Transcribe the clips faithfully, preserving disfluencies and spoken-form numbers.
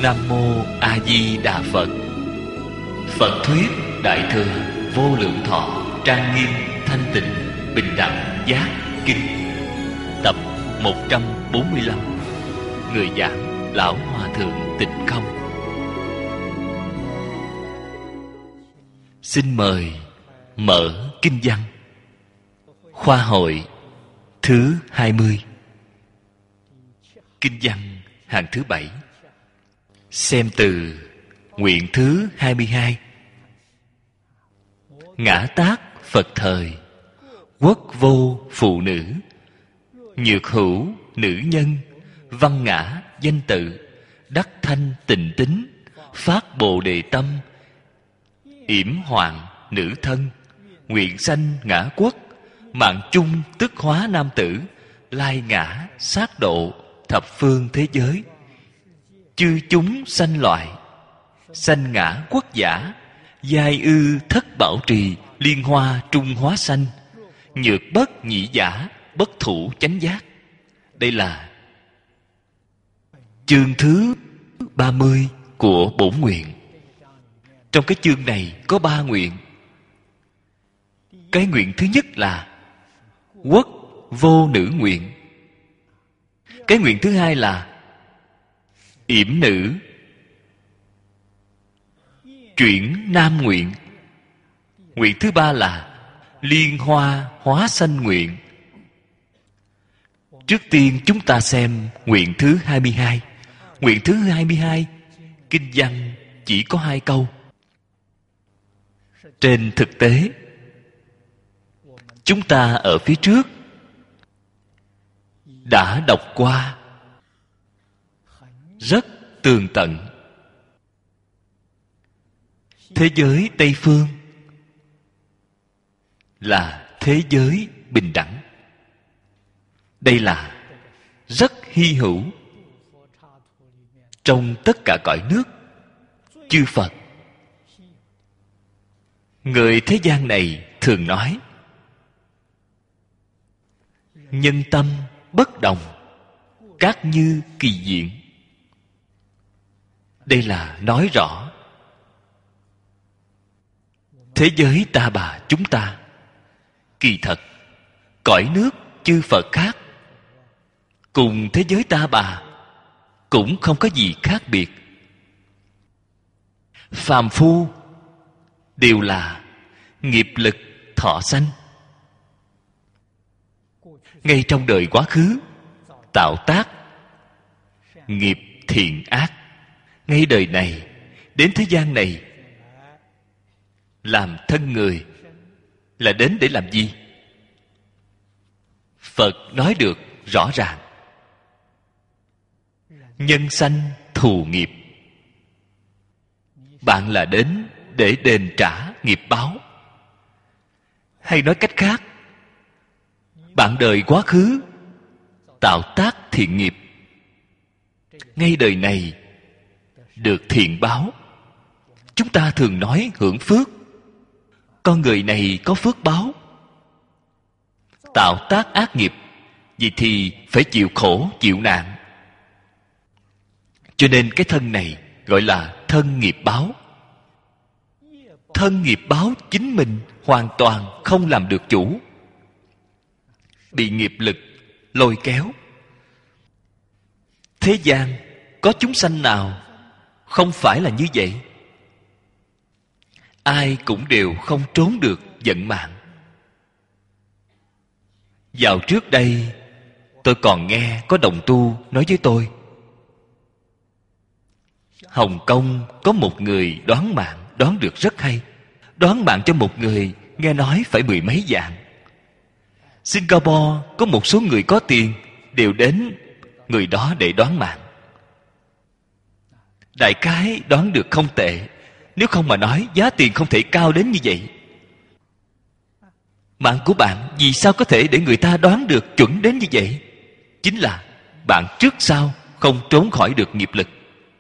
Nam Mô A Di Đà Phật. Phật thuyết Đại thừa Vô Lượng Thọ Trang Nghiêm Thanh Tịnh Bình Đẳng Giác Kinh, tập một trăm bốn mươi lăm. Người giảng Lão Hòa Thượng Tịnh Không. Xin mời mở kinh văn. Khoa hội thứ hai mươi. Kinh văn hàng thứ bảy. Xem từ nguyện thứ hai mươi hai. Ngã tác Phật thời, quốc vô phụ nữ, nhược hữu nữ nhân, văn ngã danh tự, đắc thanh tịnh tính, phát bồ đề tâm, yểm hoàng nữ thân, nguyện sanh ngã quốc, mạng chung tức hóa nam tử, lai ngã sát độ thập phương thế giới, chư chúng sanh loại, sanh ngã quốc giả, giai ư thất bảo trì, liên hoa trung hóa sanh, nhược bất nhị giả, bất thủ chánh giác. Đây là chương thứ ba mươi của bổn nguyện. Trong cái chương này có ba nguyện. Cái nguyện thứ nhất là quốc vô nữ nguyện. Cái nguyện thứ hai là yểm nữ chuyển nam nguyện. Nguyện thứ ba là liên hoa hóa sanh nguyện. Trước tiên chúng ta xem nguyện thứ hai mươi hai. Nguyện thứ hai mươi hai, kinh văn chỉ có hai câu. Trên thực tế, chúng ta ở phía trước đã đọc qua rất tường tận. Thế giới Tây Phương là thế giới bình đẳng. Đây là rất hy hữu. Trong tất cả cõi nước, chư Phật, người thế gian này thường nói nhân tâm bất đồng, các như kỳ diện. Đây là nói rõ thế giới ta bà chúng ta, kỳ thật cõi nước chư Phật khác cùng thế giới ta bà cũng không có gì khác biệt. Phàm phu đều là nghiệp lực thọ sanh. Ngay trong đời quá khứ tạo tác nghiệp thiện ác, ngay đời này đến thế gian này làm thân người là đến để làm gì? Phật nói được rõ ràng. Nhân sanh thù nghiệp. Bạn là đến để đền trả nghiệp báo. Hay nói cách khác, bạn đời quá khứ tạo tác thiện nghiệp, ngay đời này được thiện báo. Chúng ta thường nói hưởng phước. Con người này có phước báo. Tạo tác ác nghiệp, vì thì phải chịu khổ, chịu nạn. Cho nên cái thân này gọi là thân nghiệp báo. Thân nghiệp báo chính mình hoàn toàn không làm được chủ, bị nghiệp lực lôi kéo. Thế gian có chúng sanh nào không phải là như vậy? Ai cũng đều không trốn được vận mạng. Dạo trước đây tôi còn nghe có đồng tu nói với tôi, Hồng Kông có một người đoán mạng, đoán được rất hay. Đoán mạng cho một người nghe nói phải mười mấy vạn. Singapore có một số người có tiền đều đến người đó để đoán mạng. Đại khái đoán được không tệ. Nếu không mà nói giá tiền không thể cao đến như vậy. Mạng của bạn vì sao có thể để người ta đoán được chuẩn đến như vậy? Chính là bạn trước sau không trốn khỏi được nghiệp lực.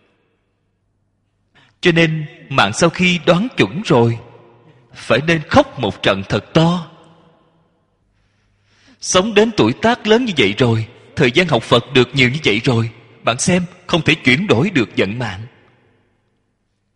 Cho nên mạng sau khi đoán chuẩn rồi, phải nên khóc một trận thật to. Sống đến tuổi tác lớn như vậy rồi, thời gian học Phật được nhiều như vậy rồi, bạn xem không thể chuyển đổi được vận mạng.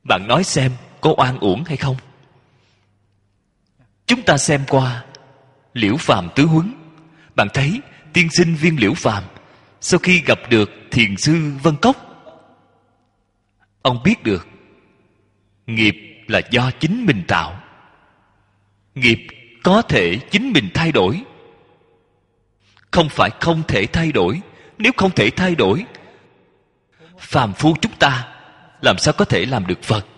Bạn nói xem có oan uổng hay không? Chúng ta xem qua Liễu Phàm Tứ Huấn. Bạn thấy tiên sinh Viên Liễu Phàm sau khi gặp được thiền sư Vân Cốc, ông biết được nghiệp là do chính mình tạo. Nghiệp có thể chính mình thay đổi, không phải không thể thay đổi. Nếu không thể thay đổi, phàm phu chúng ta làm sao có thể làm được Phật?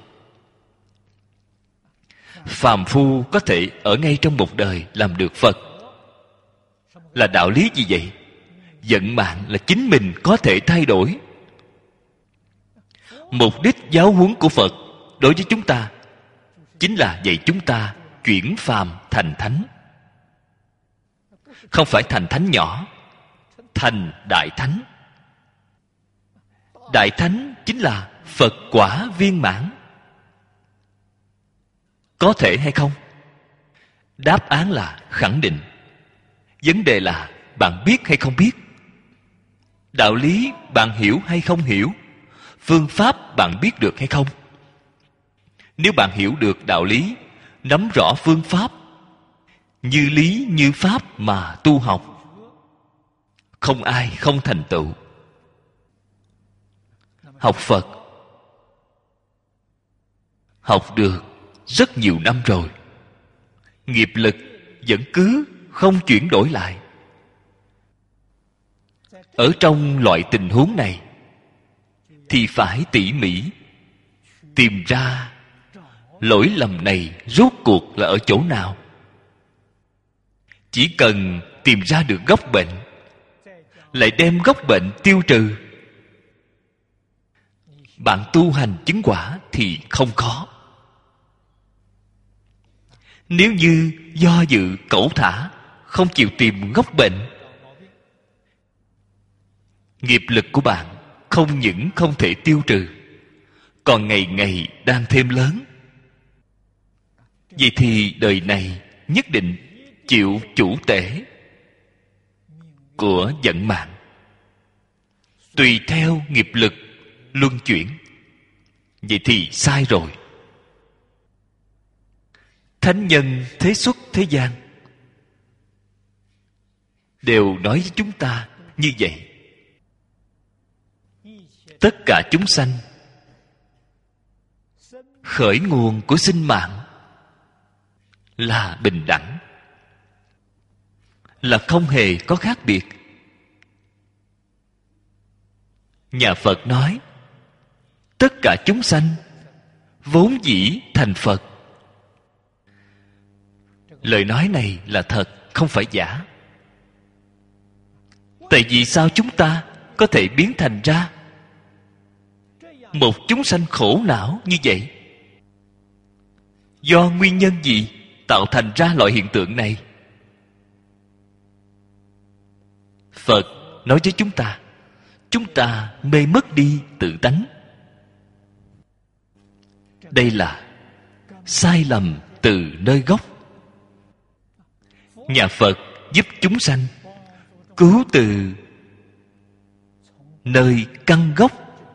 Phàm phu có thể ở ngay trong một đời làm được Phật là đạo lý gì vậy? Vận mạng là chính mình có thể thay đổi. Mục đích giáo huấn của Phật đối với chúng ta chính là dạy chúng ta chuyển phàm thành thánh. Không phải thành thánh nhỏ, thành đại thánh. Đại thánh chính là Phật quả viên mãn. Có thể hay không? Đáp án là khẳng định. Vấn đề là bạn biết hay không biết? Đạo lý bạn hiểu hay không hiểu? Phương pháp bạn biết được hay không? Nếu bạn hiểu được đạo lý, nắm rõ phương pháp, như lý như pháp mà tu học, không ai không thành tựu. Học Phật học được rất nhiều năm rồi, nghiệp lực vẫn cứ không chuyển đổi lại. Ở trong loại tình huống này thì phải tỉ mỉ tìm ra lỗi lầm này rốt cuộc là ở chỗ nào. Chỉ cần tìm ra được gốc bệnh, lại đem gốc bệnh tiêu trừ, bạn tu hành chứng quả thì không khó. Nếu như do dự cẩu thả, không chịu tìm gốc bệnh, nghiệp lực của bạn không những không thể tiêu trừ, còn ngày ngày đang thêm lớn. Vậy thì đời này nhất định chịu chủ tể của vận mạng, tùy theo nghiệp lực luân chuyển. Vậy thì sai rồi. Thánh nhân thế xuất thế gian đều nói với chúng ta như vậy. Tất cả chúng sanh khởi nguồn của sinh mạng là bình đẳng, là không hề có khác biệt. Nhà Phật nói tất cả chúng sanh vốn dĩ thành Phật. Lời nói này là thật, không phải giả. Tại vì sao chúng ta có thể biến thành ra một chúng sanh khổ não như vậy? Do nguyên nhân gì tạo thành ra loại hiện tượng này? Phật nói với chúng ta, chúng ta mê mất đi tự tánh. Đây là sai lầm từ nơi gốc. Nhà Phật giúp chúng sanh cứu từ nơi căn gốc.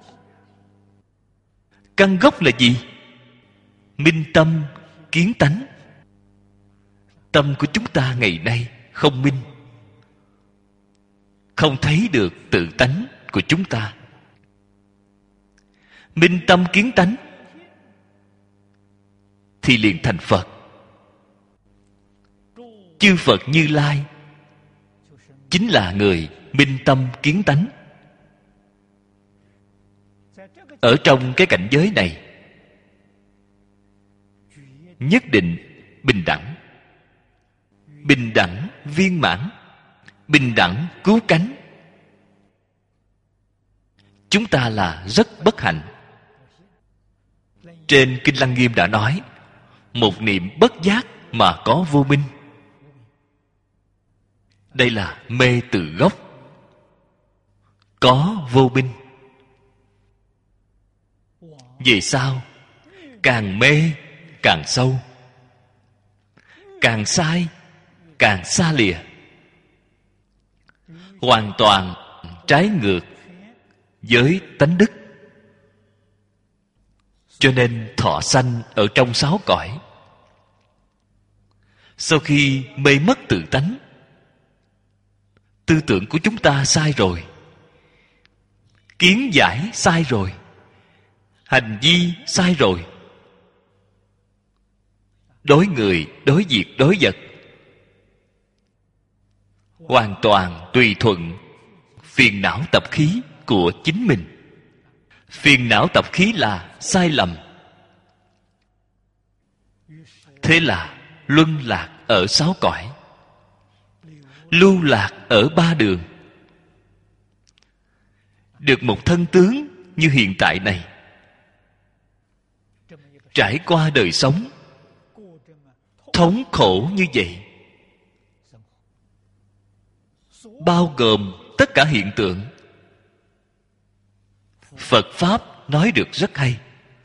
Căn gốc là gì? Minh tâm kiến tánh. Tâm của chúng ta ngày nay không minh, không thấy được tự tánh của chúng ta. Minh tâm kiến tánh thì liền thành Phật. Chư Phật Như Lai chính là người minh tâm kiến tánh. Ở trong cái cảnh giới này nhất định bình đẳng. Bình đẳng viên mãn, bình đẳng cứu cánh. Chúng ta là rất bất hạnh. Trên Kinh Lăng Nghiêm đã nói, một niệm bất giác mà có vô minh. Đây là mê từ gốc. Có vô minh. Về sau càng mê càng sâu, càng sai càng xa lìa, hoàn toàn trái ngược với tánh đức. Cho nên thọ sanh ở trong sáu cõi. Sau khi mê mất tự tánh, tư tưởng của chúng ta sai rồi, kiến giải sai rồi, hành vi sai rồi, đối người, đối việc, đối vật hoàn toàn tùy thuận phiền não tập khí của chính mình. Phiền não tập khí là sai lầm. Thế là luân lạc ở sáu cõi, lưu lạc ở ba đường. Được một thân tướng như hiện tại này, trải qua đời sống thống khổ như vậy, bao gồm tất cả hiện tượng. Phật Pháp nói được rất hay.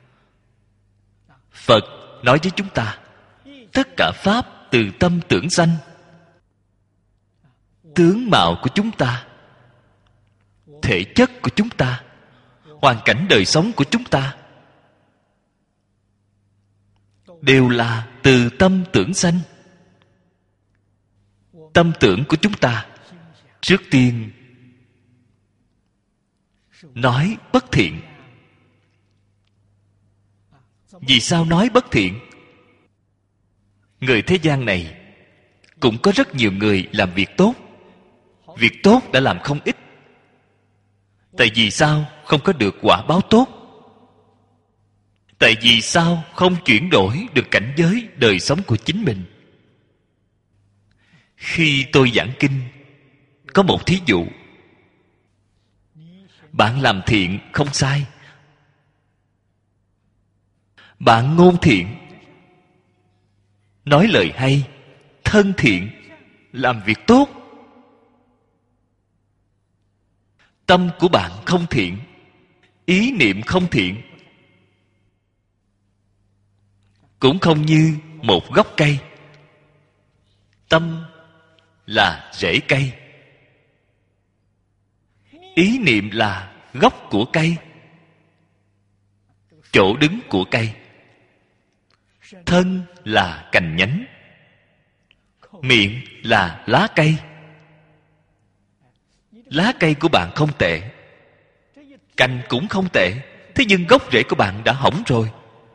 Phật nói với chúng ta, tất cả Pháp từ tâm tưởng sanh. Tướng mạo của chúng ta, thể chất của chúng ta, hoàn cảnh đời sống của chúng ta đều là từ tâm tưởng sanh. Tâm tưởng của chúng ta trước tiên nói bất thiện. Vì sao nói bất thiện? Người thế gian này cũng có rất nhiều người làm việc tốt. Việc tốt đã làm không ít. Tại vì sao không có được quả báo tốt? Tại vì sao không chuyển đổi được cảnh giới đời sống của chính mình? Khi tôi giảng kinh, có một thí dụ. Bạn làm thiện không sai. Bạn ngôn thiện, nói lời hay, thân thiện, làm việc tốt. Tâm của bạn không thiện, ý niệm không thiện, cũng không như một gốc cây. Tâm là rễ cây, ý niệm là gốc của cây, chỗ đứng của cây. Thân là cành nhánh, miệng là lá cây. Lá cây của bạn không tệ, cành cũng không tệ, thế nhưng gốc rễ của bạn đã hỏng rồi.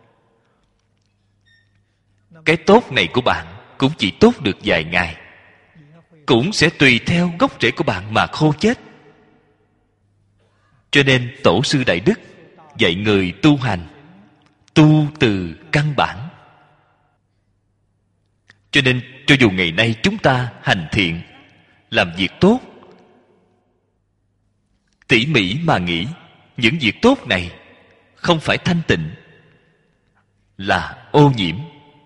Cái tốt này của bạn cũng chỉ tốt được vài ngày, cũng sẽ tùy theo gốc rễ của bạn mà khô chết. Cho nên Tổ sư Đại Đức dạy người tu hành, tu từ căn bản. Cho nên cho dù ngày nay chúng ta hành thiện, làm việc tốt, tỉ mỉ mà nghĩ, những việc tốt này không phải thanh tịnh, là ô nhiễm,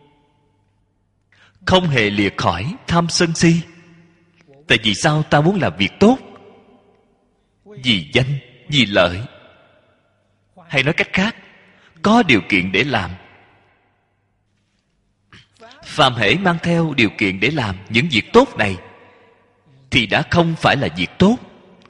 không hề lìa khỏi tham sân si. Tại vì sao ta muốn làm việc tốt? Vì danh, vì lợi. Hay nói cách khác, có điều kiện để làm. Phàm hễ mang theo điều kiện để làm những việc tốt này thì đã không phải là việc tốt.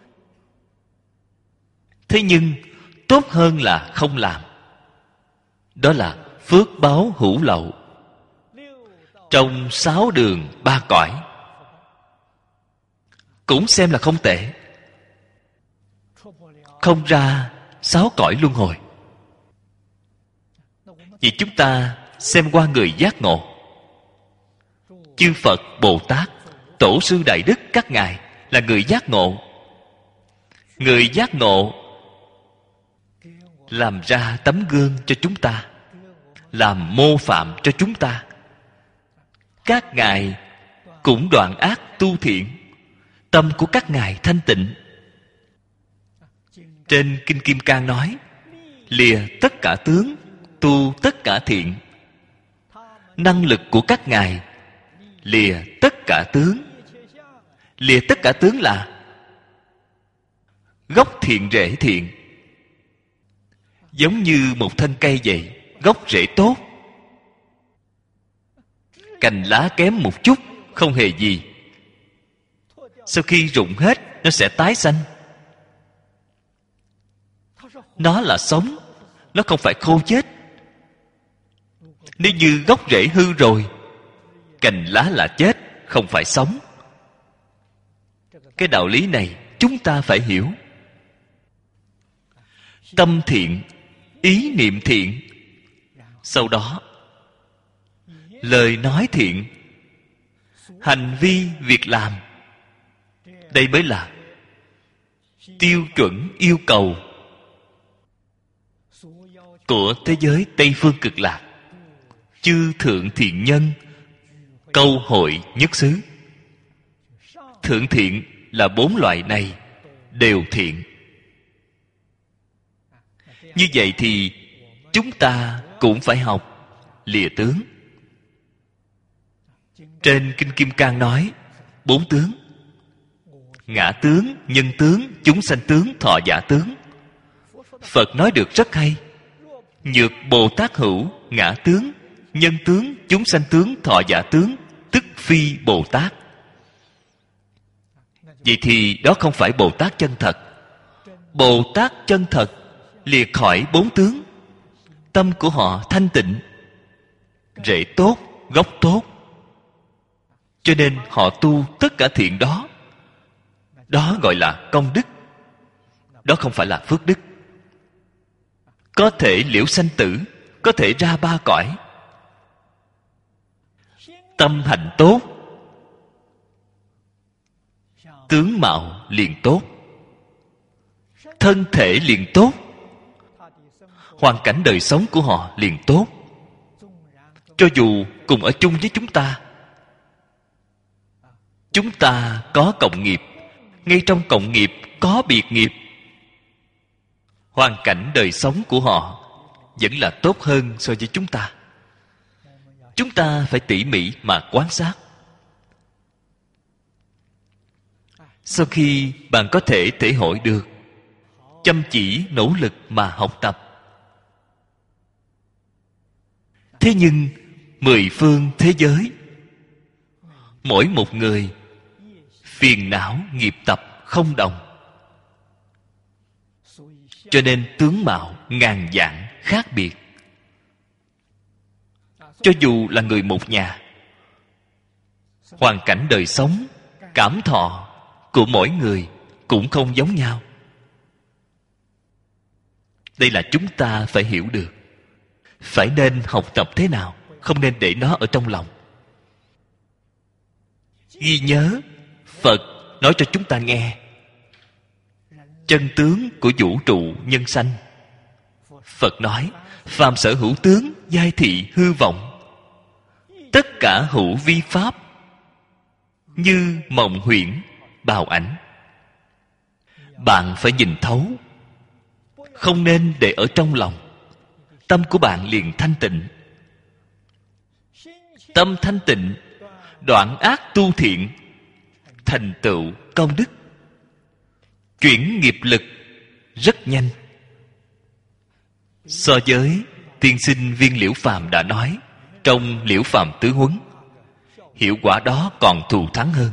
Thế nhưng tốt hơn là không làm. Đó là phước báo hữu lậu. Trong sáu đường ba cõi cũng xem là không tệ, không ra sáu cõi luân hồi. Vì chúng ta xem qua người giác ngộ, chư Phật, Bồ Tát, Tổ sư Đại Đức các ngài là người giác ngộ. Người giác ngộ làm ra tấm gương cho chúng ta, làm mô phạm cho chúng ta. Các ngài cũng đoạn ác tu thiện, tâm của các ngài thanh tịnh. Trên Kinh Kim Cang nói, lìa tất cả tướng, tu tất cả thiện. Năng lực của các ngài lìa tất cả tướng. Lìa tất cả tướng là gốc thiện rễ thiện. Giống như một thân cây vậy, gốc rễ tốt, cành lá kém một chút, không hề gì. Sau khi rụng hết, nó sẽ tái xanh. Nó là sống, nó không phải khô chết. Nếu như gốc rễ hư rồi, cành lá là chết, không phải sống. Cái đạo lý này chúng ta phải hiểu. Tâm thiện, ý niệm thiện, sau đó lời nói thiện, hành vi việc làm, đây mới là tiêu chuẩn yêu cầu của thế giới Tây Phương Cực Lạc. Chư thượng thiện nhân, câu hội nhất xứ. Thượng thiện là bốn loại này đều thiện. Như vậy thì chúng ta cũng phải học lìa tướng. Trên Kinh Kim Cang nói bốn tướng: ngã tướng, nhân tướng, chúng sanh tướng, thọ giả tướng. Phật nói được rất hay. Nhược Bồ Tát hữu ngã tướng, nhân tướng, chúng sanh tướng, thọ giả tướng, tức phi Bồ Tát. Vậy thì đó không phải Bồ Tát chân thật. Bồ Tát chân thật liệt khỏi bốn tướng. Tâm của họ thanh tịnh, rễ tốt, gốc tốt, cho nên họ tu tất cả thiện đó. Đó gọi là công đức. Đó không phải là phước đức. Có thể liễu sanh tử, có thể ra ba cõi. Tâm hành tốt, tướng mạo liền tốt, thân thể liền tốt, hoàn cảnh đời sống của họ liền tốt. Cho dù cùng ở chung với chúng ta, chúng ta có cộng nghiệp, ngay trong cộng nghiệp có biệt nghiệp, hoàn cảnh đời sống của họ vẫn là tốt hơn so với chúng ta. Chúng ta phải tỉ mỉ mà quan sát. Sau khi bạn có thể thể hội được, chăm chỉ nỗ lực mà học tập. Thế nhưng mười phương thế giới, mỗi một người phiền não nghiệp tập không đồng, cho nên tướng mạo ngàn vạn khác biệt. Cho dù là người một nhà, hoàn cảnh đời sống, cảm thọ của mỗi người cũng không giống nhau. Đây là chúng ta phải hiểu được. Phải nên học tập thế nào, không nên để nó ở trong lòng. Ghi nhớ, Phật nói cho chúng ta nghe chân tướng của vũ trụ nhân sanh. Phật nói: phàm sở hữu tướng, giai thị hư vọng, tất cả hữu vi pháp, như mộng huyễn bào ảnh. Bạn phải nhìn thấu, không nên để ở trong lòng. Tâm của bạn liền thanh tịnh. Tâm thanh tịnh, đoạn ác tu thiện, thành tựu công đức, chuyển nghiệp lực rất nhanh. So với tiên sinh Viên Liễu Phàm đã nói trong Liễu Phàm Tứ Huấn, hiệu quả đó còn thù thắng hơn,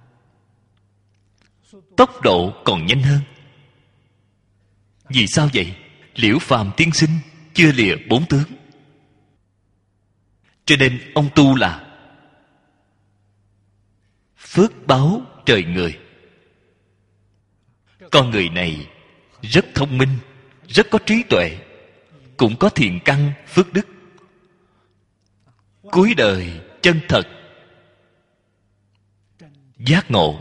tốc độ còn nhanh hơn. Vì sao vậy? Liễu Phàm tiên sinh chưa lìa bốn tướng, cho nên ông tu là phước báu trời người. Con người này rất thông minh, rất có trí tuệ, cũng có thiện căn phước đức. Cuối đời chân thật giác ngộ,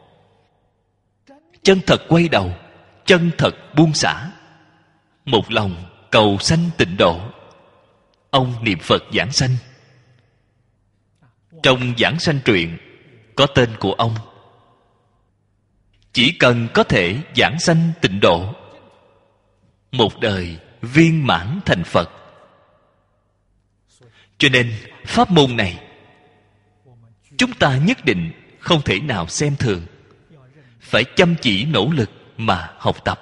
chân thật quay đầu, chân thật buông xả, một lòng cầu sanh tịnh độ. Ông niệm Phật giảng sanh. Trong giảng sanh truyện có tên của ông. Chỉ cần có thể giảng sanh tịnh độ, một đời viên mãn thành Phật. Cho nên pháp môn này chúng ta nhất định không thể nào xem thường, phải chăm chỉ nỗ lực mà học tập.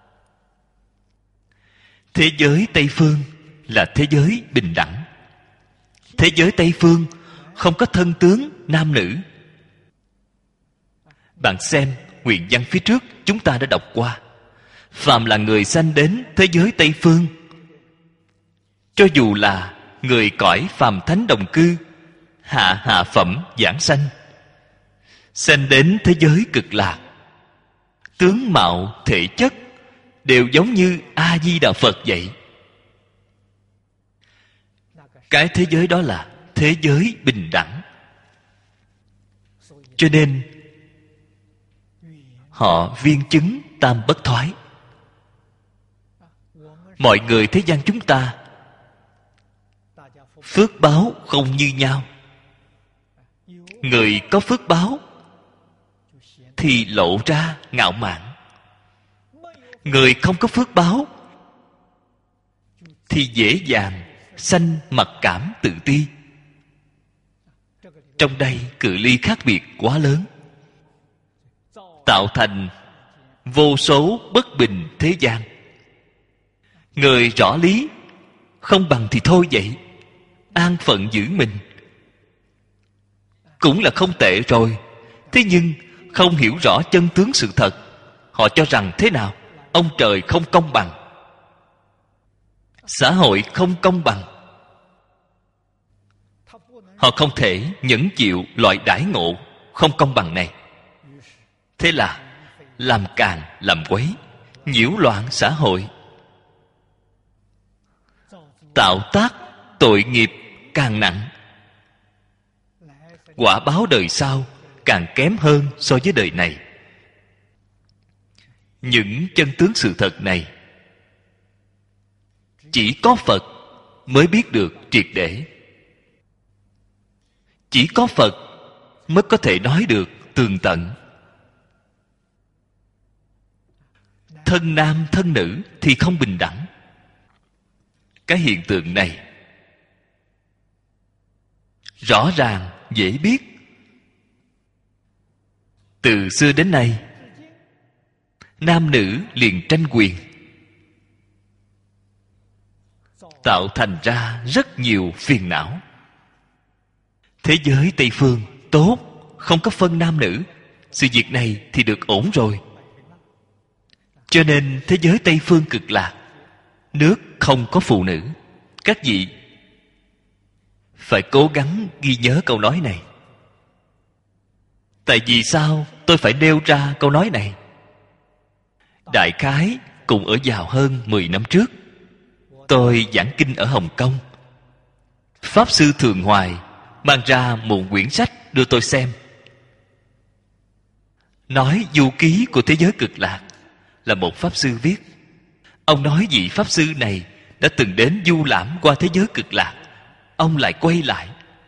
Thế giới Tây Phương là thế giới bình đẳng. Thế giới Tây Phương không có thân tướng nam nữ. Bạn xem nguyện văn phía trước chúng ta đã đọc qua. Phàm là người sanh đến thế giới Tây Phương, cho dù là người cõi phàm thánh đồng cư, hạ hạ phẩm giảng sanh, sanh đến thế giới cực lạc. Tướng mạo thể chất đều giống như A Di Đà Phật vậy. Cái thế giới đó là thế giới bình đẳng. Cho nên họ viên chứng tam bất thoái. Mọi người thế gian chúng ta phước báo không như nhau. Người có phước báo thì lộ ra ngạo mạn, người không có phước báo thì dễ dàng sanh mặc cảm tự ti. Trong đây cự ly khác biệt quá lớn, tạo thành vô số bất bình thế gian. Người rõ lý không bằng thì thôi vậy, an phận giữ mình cũng là không tệ rồi. Thế nhưng không hiểu rõ chân tướng sự thật, họ cho rằng thế nào? Ông trời không công bằng, xã hội không công bằng. Họ không thể nhẫn chịu loại đãi ngộ không công bằng này. Thế là làm càng làm quấy, nhiễu loạn xã hội, tạo tác tội nghiệp càng nặng. Quả báo đời sau càng kém hơn so với đời này. Những chân tướng sự thật này chỉ có Phật mới biết được triệt để. Chỉ có Phật mới có thể nói được tường tận. Thân nam thân nữ thì không bình đẳng. Cái hiện tượng này rõ ràng dễ biết. Từ xưa đến nay, nam nữ liền tranh quyền, tạo thành ra rất nhiều phiền não. Thế giới Tây phương tốt, không có phân nam nữ, sự việc này thì được ổn rồi. Cho nên thế giới Tây phương cực lạc, nước không có phụ nữ. Các vị phải cố gắng ghi nhớ câu nói này. Tại vì sao tôi phải nêu ra câu nói này? Đại khái cùng ở vào hơn mười năm trước, tôi giảng kinh ở Hồng Kông. Pháp Sư Thường Hoài mang ra một quyển sách đưa tôi xem, nói du ký của thế giới cực lạc. Là một Pháp Sư viết. Ông nói vị Pháp Sư này đã từng đến du lãm qua thế giới cực lạc, ông lại quay lại.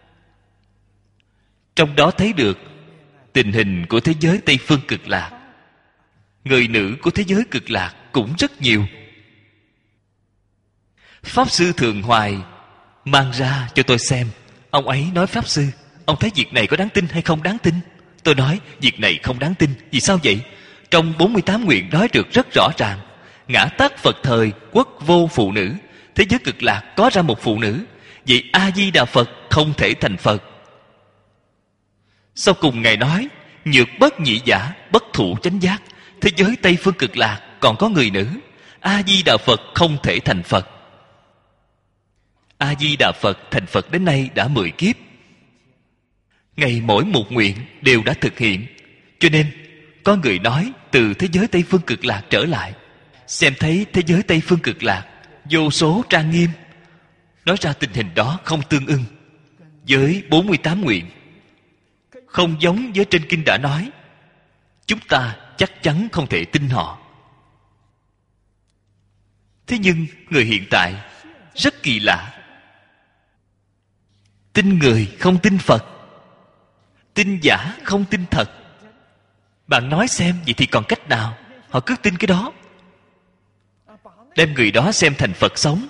Trong đó thấy được tình hình của thế giới Tây phương cực lạc. Người nữ của thế giới cực lạc cũng rất nhiều. Pháp Sư Thường Hoài mang ra cho tôi xem. Ông ấy nói: Pháp Sư, ông thấy việc này có đáng tin hay không đáng tin? Tôi nói: việc này không đáng tin. Vì sao vậy? Trong bốn mươi tám nguyện nói được rất rõ ràng. Ngã tắc Phật thời quốc vô phụ nữ. Thế giới cực lạc có ra một phụ nữ. Vậy A-di-đà Phật không thể thành Phật. Sau cùng Ngài nói: nhược bất nhị giả, bất thụ chánh giác. Thế giới Tây phương cực lạc còn có người nữ. A-di-đà Phật không thể thành Phật. A-di-đà Phật thành Phật đến nay đã mười kiếp. Ngày mỗi một nguyện đều đã thực hiện. Cho nên có người nói từ thế giới Tây phương cực lạc trở lại, xem thấy thế giới Tây phương cực lạc vô số trang nghiêm, nói ra tình hình đó không tương ưng với bốn mươi tám nguyện, không giống với trên kinh đã nói. Chúng ta chắc chắn không thể tin họ. Thế nhưng người hiện tại rất kỳ lạ, tin người không tin Phật, tin giả không tin thật. Bạn nói xem, vậy thì còn cách nào? Họ cứ tin cái đó, đem người đó xem thành Phật sống,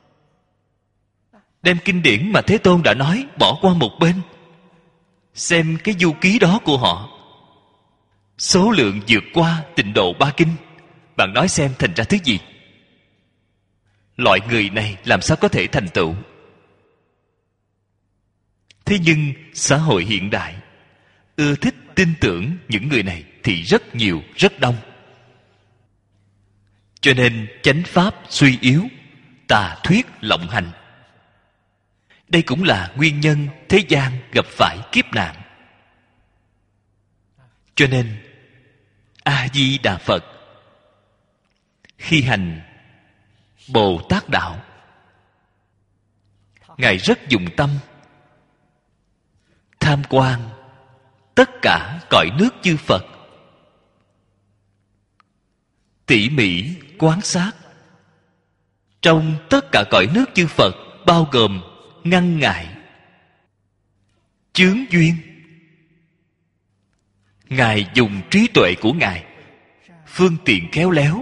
đem kinh điển mà Thế Tôn đã nói bỏ qua một bên, xem cái du ký đó của họ, số lượng vượt qua tịnh độ ba kinh. Bạn nói xem thành ra thứ gì? Loại người này làm sao có thể thành tựu? Thế nhưng xã hội hiện đại ưa thích tin tưởng những người này thì rất nhiều, rất đông. Cho nên chánh pháp suy yếu, tà thuyết lộng hành. Đây cũng là nguyên nhân thế gian gặp phải kiếp nạn. Cho nên A Di Đà Phật khi hành Bồ Tát đạo, Ngài rất dụng tâm tham quan tất cả cõi nước chư Phật, tỉ mỉ quan sát trong tất cả cõi nước chư Phật, bao gồm ngăn ngại, chướng duyên. Ngài dùng trí tuệ của Ngài, phương tiện khéo léo,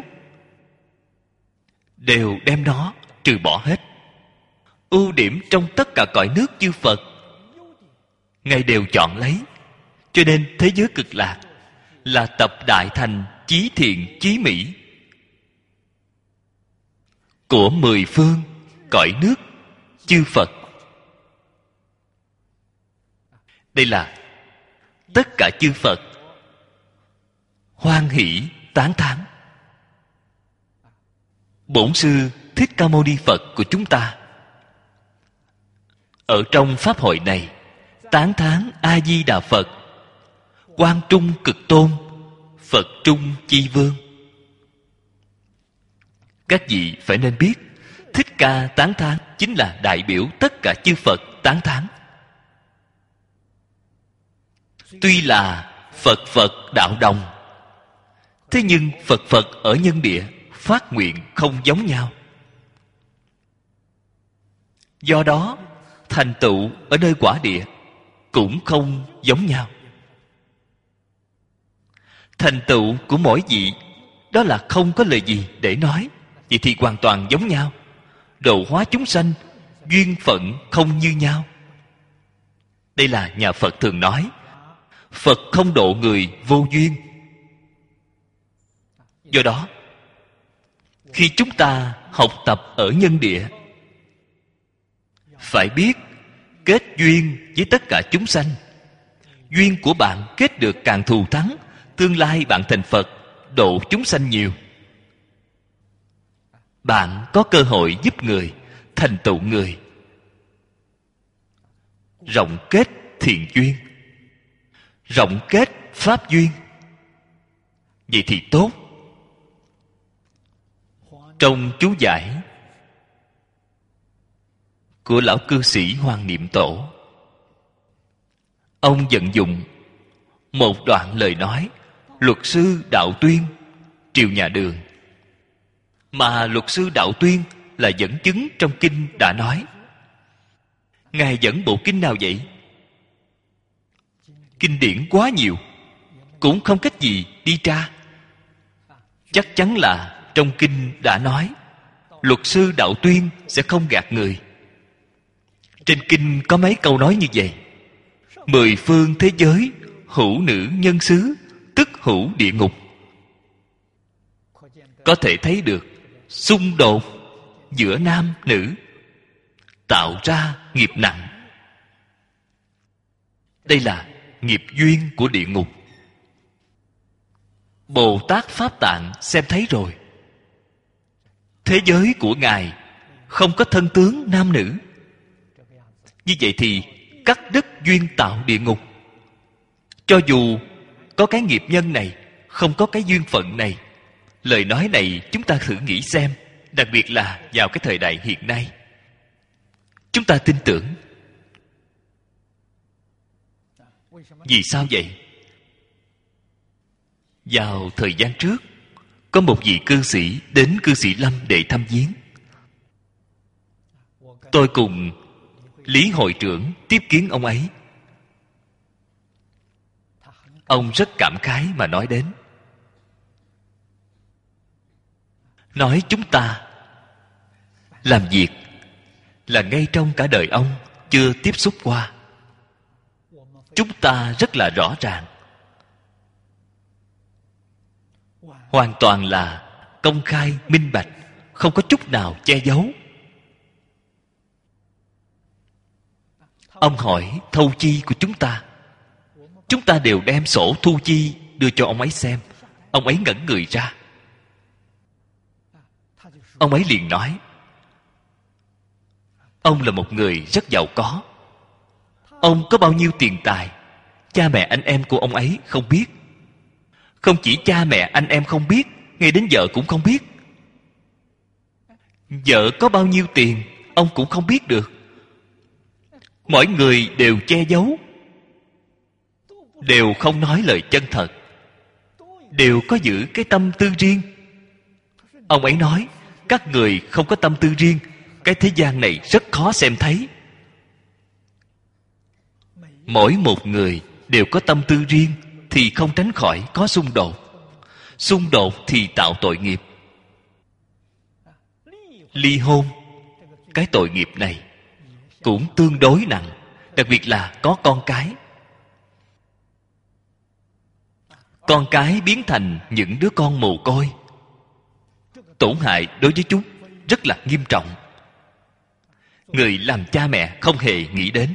đều đem nó trừ bỏ hết. Ưu điểm trong tất cả cõi nước chư Phật Ngài đều chọn lấy. Cho nên thế giới cực lạc là tập đại thành chí thiện chí mỹ của mười phương cõi nước chư Phật. Đây là tất cả chư Phật hoan hỷ tán thán. Bổn sư Thích Ca Mâu Ni Phật của chúng ta ở trong pháp hội này tán thán A Di Đà Phật, Quang Trung Cực Tôn, Phật Trung Chi Vương. Các vị phải nên biết, Thích Ca tán thán chính là đại biểu tất cả chư Phật tán thán. Tuy là Phật Phật đạo đồng, thế nhưng Phật Phật ở nhân địa phát nguyện không giống nhau. Do đó thành tựu ở nơi quả địa cũng không giống nhau. Thành tựu của mỗi vị đó là không có lời gì để nói, vậy thì hoàn toàn giống nhau. Độ hóa chúng sanh duyên phận không như nhau. Đây là nhà Phật thường nói, Phật không độ người vô duyên. Do đó khi chúng ta học tập ở nhân địa, phải biết kết duyên với tất cả chúng sanh. Duyên của bạn kết được càng thù thắng, tương lai bạn thành Phật, độ chúng sanh nhiều. Bạn có cơ hội giúp người, thành tựu người, rộng kết thiện duyên, rộng kết pháp duyên. Vậy thì tốt. Trong chú giải của lão cư sĩ Hoàng Niệm Tổ, ông vận dụng một đoạn lời nói Luật sư Đạo Tuyên triều nhà Đường, mà Luật sư Đạo Tuyên là dẫn chứng trong kinh đã nói. Ngài dẫn bộ kinh nào vậy? Kinh điển quá nhiều, cũng không cách gì đi tra. Chắc chắn là trong kinh đã nói Luật sư Đạo Tuyên sẽ không gạt người. Trên kinh có mấy câu nói như vậy: mười phương thế giới hữu nữ nhân xứ, tức hữu địa ngục. Có thể thấy được xung đột giữa nam nữ tạo ra nghiệp nặng. Đây là nghiệp duyên của địa ngục. Bồ Tát Pháp Tạng xem thấy rồi. Thế giới của Ngài không có thân tướng nam nữ. Như vậy thì cắt đứt duyên tạo địa ngục. Cho dù có cái nghiệp nhân này, không có cái duyên phận này, lời nói này chúng ta thử nghĩ xem, đặc biệt là vào cái thời đại hiện nay, chúng ta tin tưởng. Vì sao vậy? Vào thời gian trước, có một vị cư sĩ đến cư sĩ Lâm để thăm viếng. Tôi cùng Lý hội trưởng tiếp kiến ông ấy. Ông rất cảm khái mà nói đến, nói chúng ta làm việc là ngay trong cả đời ông chưa tiếp xúc qua. Chúng ta rất là rõ ràng, hoàn toàn là công khai minh bạch, không có chút nào che giấu. Ông hỏi thâu chi của chúng ta, chúng ta đều đem sổ thu chi đưa cho ông ấy xem. Ông ấy ngẩn người ra. Ông ấy liền nói, Ông là một người rất giàu có. Ông có bao nhiêu tiền tài, cha mẹ anh em của ông ấy không biết. Không chỉ cha mẹ anh em không biết, ngay đến vợ cũng không biết. Vợ có bao nhiêu tiền ông cũng không biết được. Mọi người đều che giấu, đều không nói lời chân thật, đều có giữ cái tâm tư riêng. Ông ấy nói, các người không có tâm tư riêng, cái thế gian này rất khó xem thấy. Mỗi một người đều có tâm tư riêng thì không tránh khỏi có xung đột. Xung đột thì tạo tội nghiệp. Ly hôn, cái tội nghiệp này cũng tương đối nặng, đặc biệt là có con cái. Con cái biến thành những đứa con mồ côi, tổn hại đối với chúng rất là nghiêm trọng. Người làm cha mẹ không hề nghĩ đến.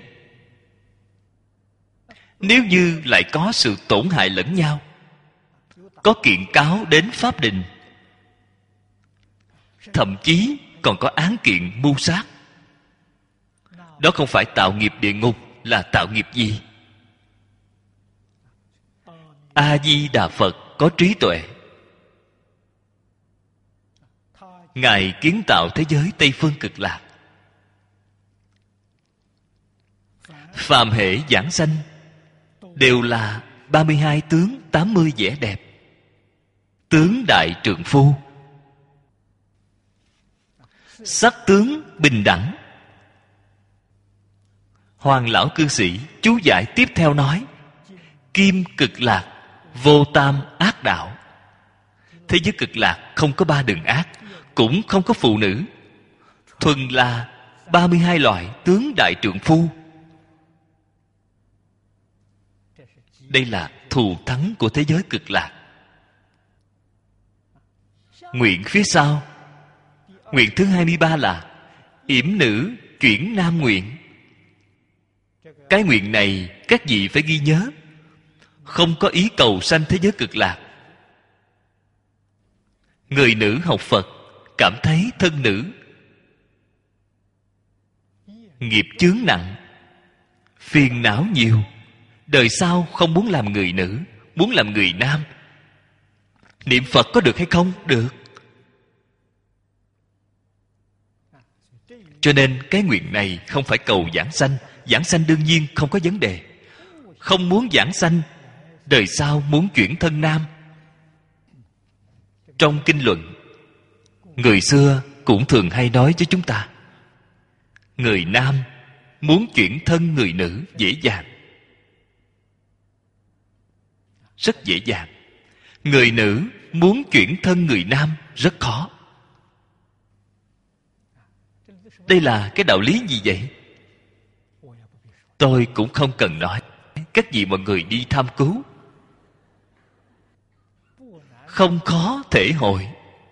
Nếu như lại có sự tổn hại lẫn nhau, có kiện cáo đến pháp đình, thậm chí còn có án kiện mưu sát, đó không phải tạo nghiệp địa ngục là tạo nghiệp gì? A Di Đà Phật có trí tuệ. Ngài kiến tạo thế giới Tây Phương Cực Lạc. Phàm hệ giảng sanh đều là ba mươi hai tướng tám mươi vẻ đẹp. Tướng đại trượng phu, sắc tướng bình đẳng. Hoàng lão cư sĩ chú giải tiếp theo nói, Kim Cực Lạc vô tam ác đạo. Thế giới Cực Lạc không có ba đường ác, cũng không có phụ nữ, thuần là ba mươi hai loại tướng đại trượng phu. Đây là thù thắng của thế giới Cực Lạc. Nguyện phía sau, nguyện thứ hai mươi ba là yểm nữ chuyển nam nguyện. Cái nguyện này các vị phải ghi nhớ. Không có ý cầu sanh thế giới Cực Lạc. Người nữ học Phật cảm thấy thân nữ nghiệp chướng nặng, phiền não nhiều, đời sau không muốn làm người nữ, muốn làm người nam. Niệm Phật có được hay không? Được. Cho nên cái nguyện này không phải cầu giảng sanh. Giảng sanh đương nhiên không có vấn đề. Không muốn giảng sanh, đời sau muốn chuyển thân nam. Trong kinh luận, người xưa cũng thường hay nói với chúng ta, người nam muốn chuyển thân người nữ dễ dàng, rất dễ dàng. Người nữ muốn chuyển thân người nam rất khó. Đây là cái đạo lý gì vậy? Tôi cũng không cần nói. Các vị mọi người đi tham cứu, không khó thể hội.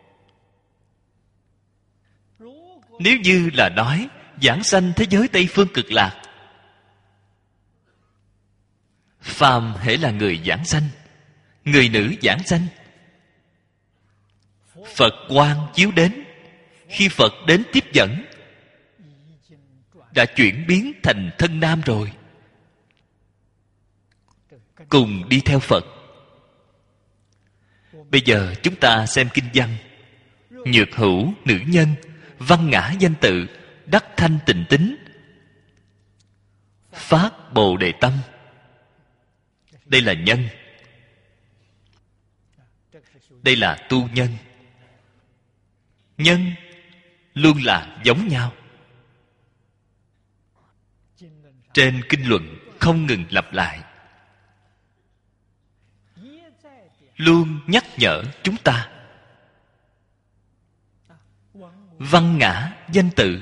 Nếu như là nói giảng sanh thế giới Tây Phương Cực Lạc, phàm hễ là người giảng sanh, người nữ giảng sanh, Phật quang chiếu đến. Khi Phật đến tiếp dẫn, đã chuyển biến thành thân nam rồi, cùng đi theo Phật. Bây giờ chúng ta xem kinh văn. Nhược hữu nữ nhân, văn ngã danh tự, đắc thanh tịnh tính, phát bồ đề tâm. Đây là nhân. Đây là tu nhân. Nhân luôn là giống nhau. Trên kinh luận không ngừng lặp lại, luôn nhắc nhở chúng ta. Văn ngã danh tự,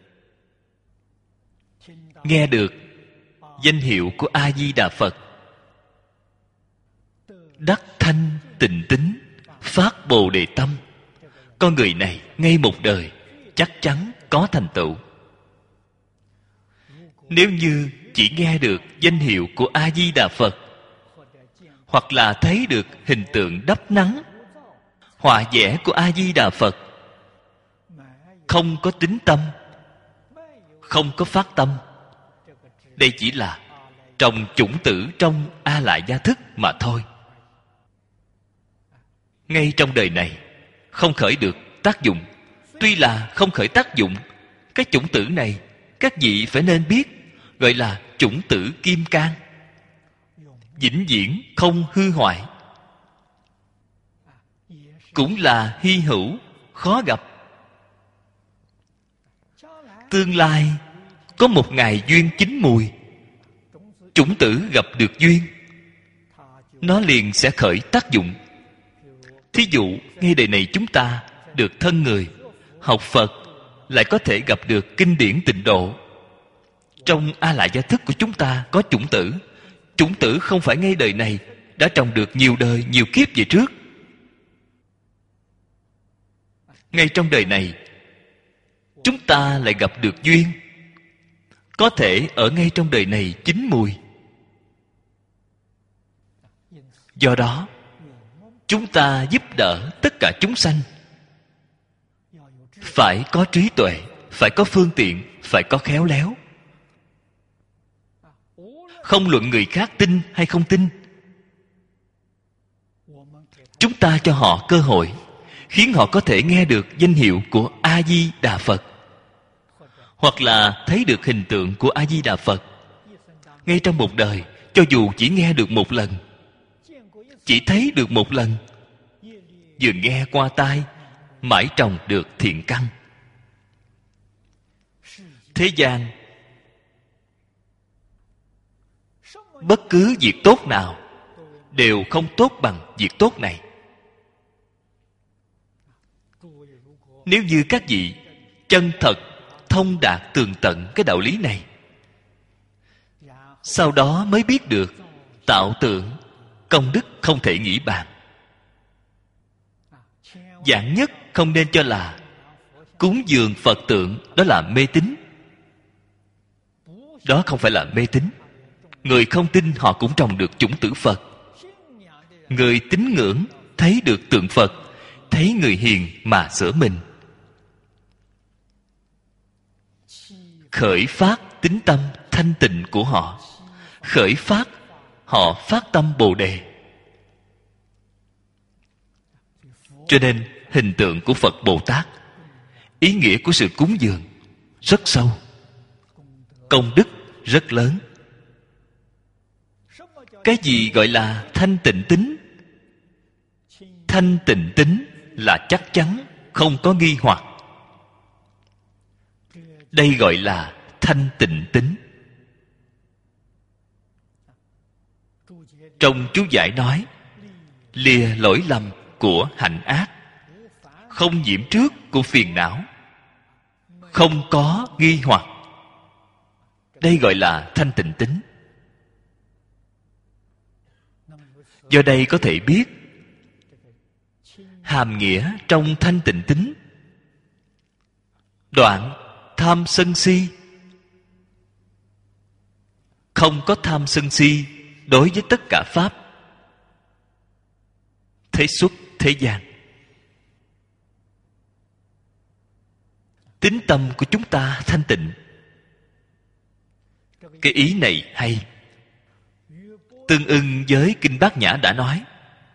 nghe được danh hiệu của A Di Đà Phật, đắc thanh tịnh tính, phát bồ đề tâm. Con người này ngay một đời chắc chắn có thành tựu. Nếu như chỉ nghe được danh hiệu của A Di Đà Phật, hoặc là thấy được hình tượng đắp nắng, họa vẽ của A Di Đà Phật, không có tín tâm, không có phát tâm. Đây chỉ là trồng chủng tử trong A Lại Gia thức mà thôi. Ngay trong đời này không khởi được tác dụng. Tuy là không khởi tác dụng, cái chủng tử này các vị phải nên biết, gọi là chủng tử kim cang, vĩnh viễn không hư hoại, cũng là hy hữu, khó gặp. Tương lai có một ngày duyên chín mùi, chủng tử gặp được duyên, nó liền sẽ khởi tác dụng. Thí dụ ngay đời này chúng ta được thân người, học Phật, lại có thể gặp được kinh điển tịnh độ. Trong A Lại Gia thức của chúng ta có chủng tử. Chủng tử không phải ngay đời này, đã trồng được nhiều đời, nhiều kiếp về trước. Ngay trong đời này chúng ta lại gặp được duyên, có thể ở ngay trong đời này chín mùi. Do đó chúng ta giúp đỡ tất cả chúng sanh, phải có trí tuệ, phải có phương tiện, phải có khéo léo. Không luận người khác tin hay không tin, chúng ta cho họ cơ hội, khiến họ có thể nghe được danh hiệu của A Di Đà Phật, hoặc là thấy được hình tượng của A Di Đà Phật. Ngay trong một đời, cho dù chỉ nghe được một lần, chỉ thấy được một lần, vừa nghe qua tai, mãi trồng được thiện căn. Thế gian bất cứ việc tốt nào đều không tốt bằng việc tốt này. Nếu như các vị chân thật thông đạt tường tận cái đạo lý này, sau đó mới biết được tạo tượng công đức không thể nghĩ bàn. Vạn nhất không nên cho là cúng dường Phật tượng đó là mê tín. Đó không phải là mê tín. Người không tin họ cũng trồng được chủng tử Phật. Người tín ngưỡng thấy được tượng Phật, thấy người hiền mà sửa mình, khởi phát tín tâm thanh tịnh của họ, khởi phát họ phát tâm Bồ Đề. Cho nên hình tượng của Phật Bồ Tát, ý nghĩa của sự cúng dường rất sâu, công đức rất lớn. Cái gì gọi là thanh tịnh tính? Thanh tịnh tính là chắc chắn, không có nghi hoặc. Đây gọi là thanh tịnh tính. Trong chú giải nói, lìa lỗi lầm của hạnh ác, không nhiễm trước của phiền não, không có nghi hoặc. Đây gọi là thanh tịnh tính. Do đây có thể biết hàm nghĩa trong thanh tịnh tính: đoạn tham sân si. Không có tham sân si đối với tất cả pháp. Thế xuất thế gian. Tín tâm của chúng ta thanh tịnh. Cái ý này hay, tương ưng với Kinh Bát Nhã đã nói.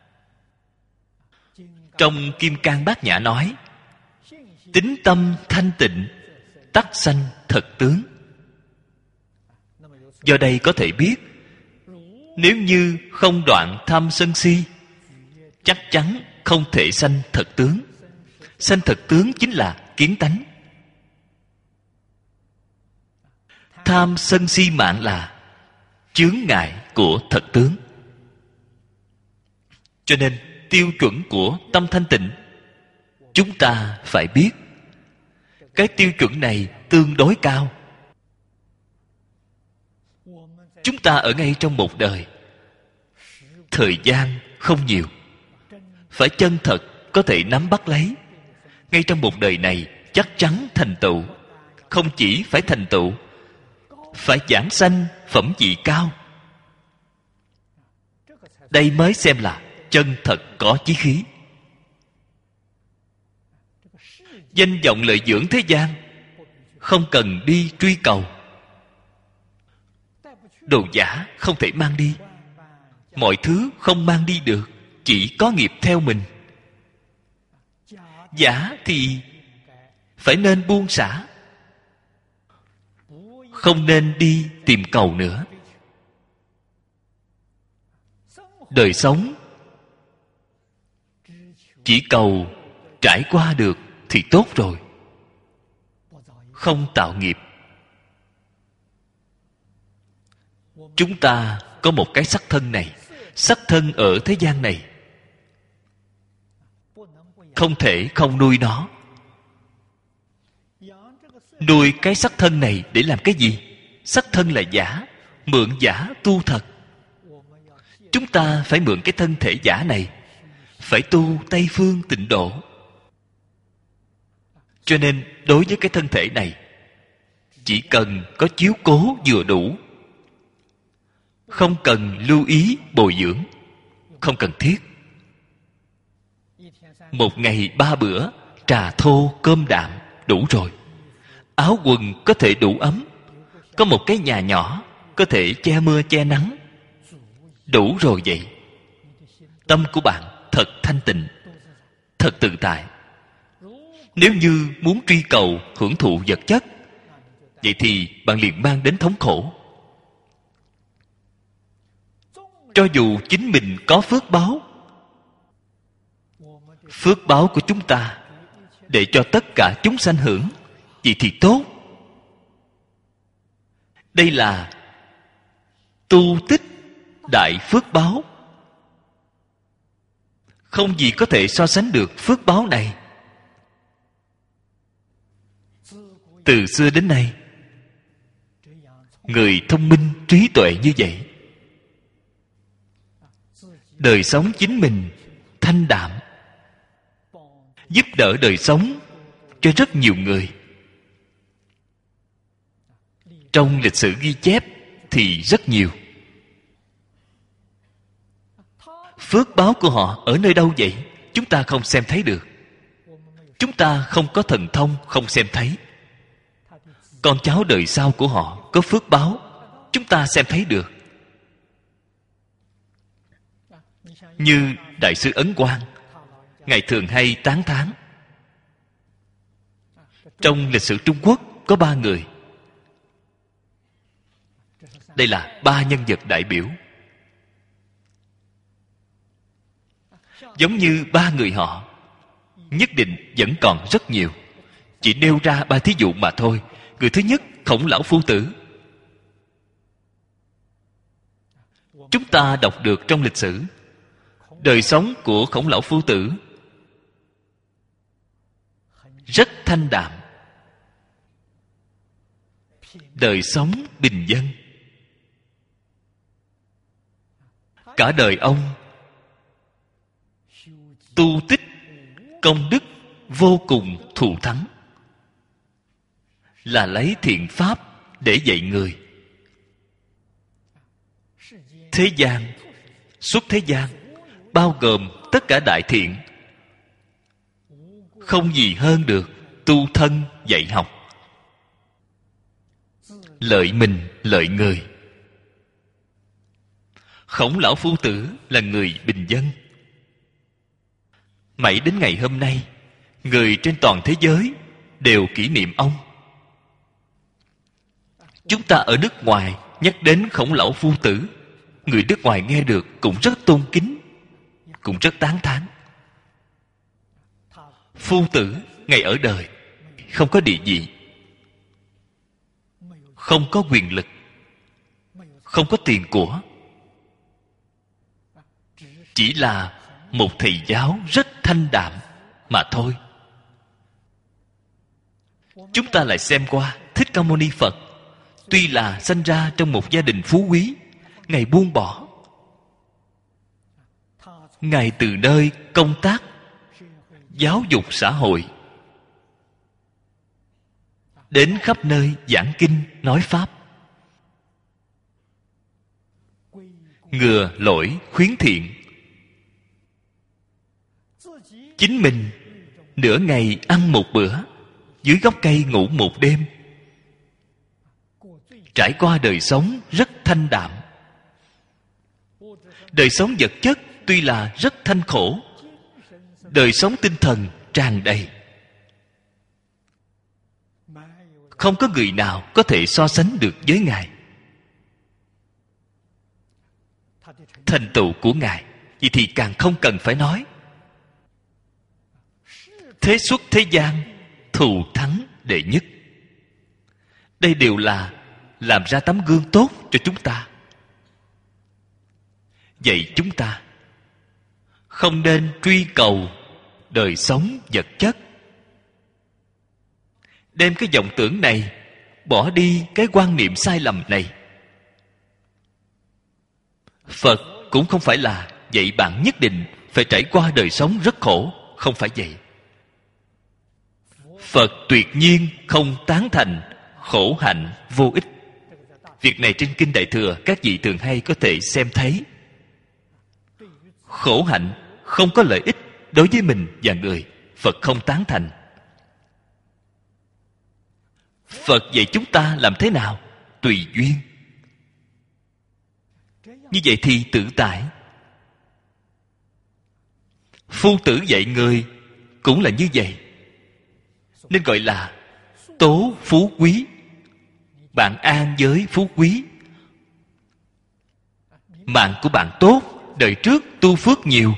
Trong Kim Cang Bát Nhã nói, tín tâm thanh tịnh, tắc sanh thật tướng. Do đây có thể biết, nếu như không đoạn tham sân si, chắc chắn không thể sanh thật tướng. Sanh thật tướng chính là kiến tánh. Tham sân si mạng là chướng ngại của thật tướng. Cho nên tiêu chuẩn của tâm thanh tịnh, chúng ta phải biết. Cái tiêu chuẩn này tương đối cao. Chúng ta ở ngay trong một đời, thời gian không nhiều, phải chân thật có thể nắm bắt lấy. Ngay trong một đời này chắc chắn thành tựu. Không chỉ phải thành tựu, phải giảng sanh phẩm vị cao. Đây mới xem là chân thật có chí khí. Danh vọng lợi dưỡng thế gian không cần đi truy cầu. Đồ giả không thể mang đi, mọi thứ không mang đi được, chỉ có nghiệp theo mình. Giả thì phải nên buông xả, không nên đi tìm cầu nữa. Đời sống chỉ cầu trải qua được thì tốt rồi, không tạo nghiệp. Chúng ta có một cái sắc thân này, sắc thân ở thế gian này, không thể không nuôi nó. Nuôi cái sắc thân này để làm cái gì? Sắc thân là giả, mượn giả tu thật. Chúng ta phải mượn cái thân thể giả này, phải tu Tây Phương Tịnh Độ. Cho nên đối với cái thân thể này, chỉ cần có chiếu cố vừa đủ, không cần lưu ý bồi dưỡng, không cần thiết. Một ngày ba bữa, trà thô cơm đạm đủ rồi. Áo quần có thể đủ ấm, có một cái nhà nhỏ có thể che mưa che nắng, đủ rồi vậy. Tâm của bạn thật thanh tịnh, thật tự tại. Nếu như muốn truy cầu hưởng thụ vật chất, vậy thì bạn liền mang đến thống khổ. Cho dù chính mình có phước báo, phước báo của chúng ta để cho tất cả chúng sanh hưởng, vậy thì tốt. Đây là tu tích đại phước báo, không gì có thể so sánh được phước báo này. Từ xưa đến nay, người thông minh trí tuệ như vậy, đời sống chính mình thanh đạm, giúp đỡ đời sống cho rất nhiều người. Trong lịch sử ghi chép thì rất nhiều. Phước báo của họ ở nơi đâu vậy? Chúng ta không xem thấy được. Chúng ta không có thần thông, không xem thấy. Con cháu đời sau của họ có phước báo, chúng ta xem thấy được. Như Đại sư Ấn Quang, Ngài thường hay tán thán. Trong lịch sử Trung Quốc có ba người. Đây là ba nhân vật đại biểu. Giống như ba người họ, nhất định vẫn còn rất nhiều. Chỉ nêu ra ba thí dụ mà thôi. Người thứ nhất, Khổng Lão Phu Tử. Chúng ta đọc được trong lịch sử, đời sống của Khổng Lão Phu Tử rất thanh đạm, đời sống bình dân. Cả đời ông tu tích công đức vô cùng thù thắng, là lấy thiện pháp để dạy người. Thế gian, suốt thế gian, bao gồm tất cả đại thiện, không gì hơn được tu thân dạy học. Lợi mình, lợi người. Khổng Lão Phu Tử là người bình dân. Mãi đến ngày hôm nay, người trên toàn thế giới đều kỷ niệm ông. Chúng ta ở nước ngoài nhắc đến Khổng Lão Phu Tử, người nước ngoài nghe được cũng rất tôn kính, cũng rất tán thán. Phu Tử ngày ở đời không có địa vị, không có quyền lực, không có tiền của, chỉ là một thầy giáo rất thanh đạm mà thôi. Chúng ta lại xem qua Thích Ca Mâu Ni Phật. Tuy là sinh ra trong một gia đình phú quý, Ngài buông bỏ. Ngài từ nơi công tác giáo dục xã hội đến khắp nơi giảng kinh nói pháp, ngừa lỗi khuyến thiện. Chính mình nửa ngày ăn một bữa, dưới gốc cây ngủ một đêm, trải qua đời sống rất thanh đạm. Đời sống vật chất tuy là rất thanh khổ, đời sống tinh thần tràn đầy. Không có người nào có thể so sánh được với Ngài. Thành tựu của Ngài vậy thì càng không cần phải nói. Thế xuất thế gian, thù thắng đệ nhất. Đây đều là làm ra tấm gương tốt cho chúng ta. Vậy chúng ta không nên truy cầu đời sống vật chất. Đem cái vọng tưởng này, bỏ đi cái quan niệm sai lầm này. Phật cũng không phải là dạy bạn nhất định phải trải qua đời sống rất khổ. Không phải vậy. Phật tuyệt nhiên không tán thành khổ hạnh vô ích. Việc này trên Kinh Đại Thừa các vị thường hay có thể xem thấy. Khổ hạnh không có lợi ích đối với mình và người, Phật không tán thành. Phật dạy chúng ta làm thế nào? Tùy duyên. Như vậy thì tự tại. Phu tử dạy người cũng là như vậy, nên gọi là tố phú quý. Bạn an với phú quý. Mạng của bạn tốt, đời trước tu phước nhiều,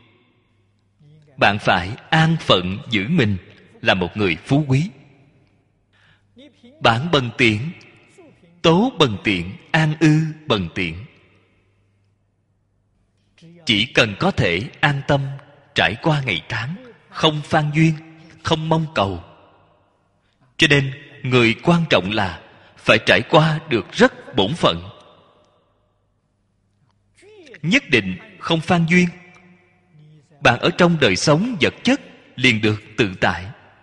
bạn phải an phận giữ mình là một người phú quý. Bạn bần tiện, tố bần tiện, an ư bần tiện. Chỉ cần có thể an tâm trải qua ngày tháng, không phan duyên, không mong cầu. Cho nên người quan trọng là phải trải qua được rất bổn phận. Nhất định không phan duyên, bạn ở trong đời sống vật chất liền được tự tại.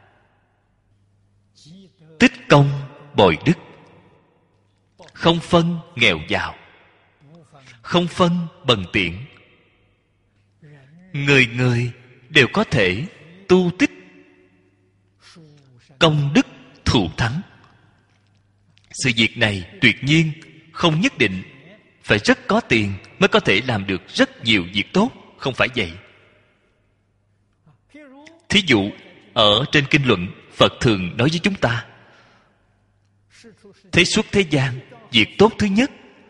Tích công bồi đức, không phân nghèo giàu, không phân bần tiện. Người người đều có thể tu tích công đức thù thắng. Sự việc này tuyệt nhiên không nhất định phải rất có tiền mới có thể làm được rất nhiều việc tốt. Không phải vậy. Thí dụ ở trên kinh luận, Phật thường nói với chúng ta, thế xuất thế gian, việc tốt thứ nhất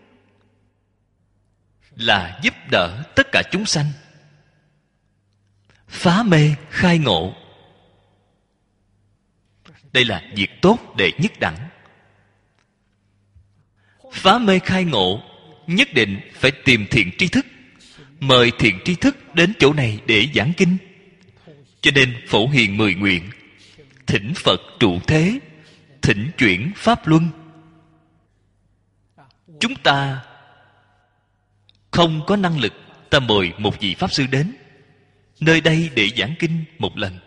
là giúp đỡ tất cả chúng sanh, phá mê khai ngộ. Đây là việc tốt đệ nhất đẳng. Phá mê khai ngộ nhất định phải tìm thiện tri thức, mời thiện tri thức đến chỗ này để giảng kinh. Cho nên phổ hiền mười nguyện, thỉnh Phật trụ thế, thỉnh chuyển pháp luân. Chúng ta không có năng lực, ta mời một vị pháp sư đến nơi đây để giảng kinh một lần.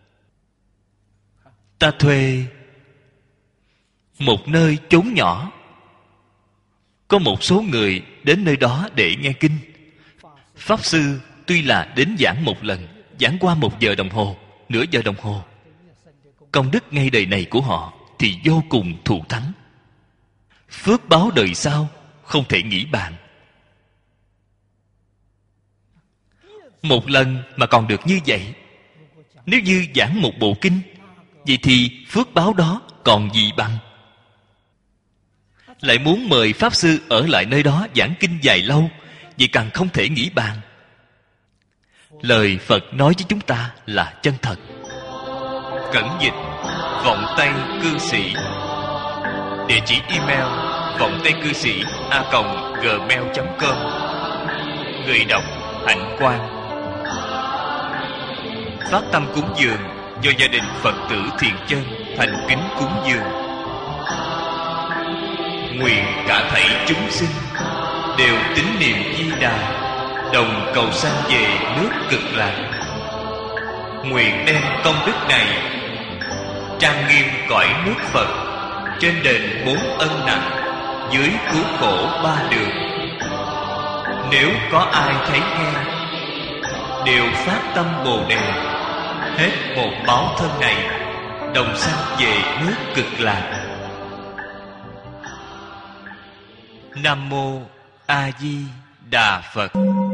Ta thuê một nơi chốn nhỏ, có một số người đến nơi đó để nghe kinh. Pháp sư tuy là đến giảng một lần, giảng qua một giờ đồng hồ, nửa giờ đồng hồ, công đức ngay đời này của họ thì vô cùng thù thắng. Phước báo đời sau không thể nghĩ bàn. Một lần mà còn được như vậy, nếu như giảng một bộ kinh, vậy thì phước báo đó còn gì bằng. Lại muốn mời pháp sư ở lại nơi đó giảng kinh dài lâu, vậy càng không thể nghĩ bàn. Lời Phật nói với chúng ta là chân thật. Cẩn dịch vọng tây cư sĩ. Địa chỉ email vọng tây cư sĩ a còng gmail chấm com. Người đọc Hạnh Quang. Phát tâm cúng dường do gia đình Phật tử Thiện Chân thành kính cúng dường. Nguyện cả thảy chúng sinh đều tín niệm Di Đà, đồng cầu sanh về nước Cực Lạc. Nguyện đem công đức này trang nghiêm cõi nước Phật, trên đền bốn ân nặng, dưới cứu khổ ba đường. Nếu có ai thấy nghe, đều phát tâm Bồ Đề, hết một báo thân này, đồng sanh về nước Cực Lạc. Nam mô A Di Đà Phật.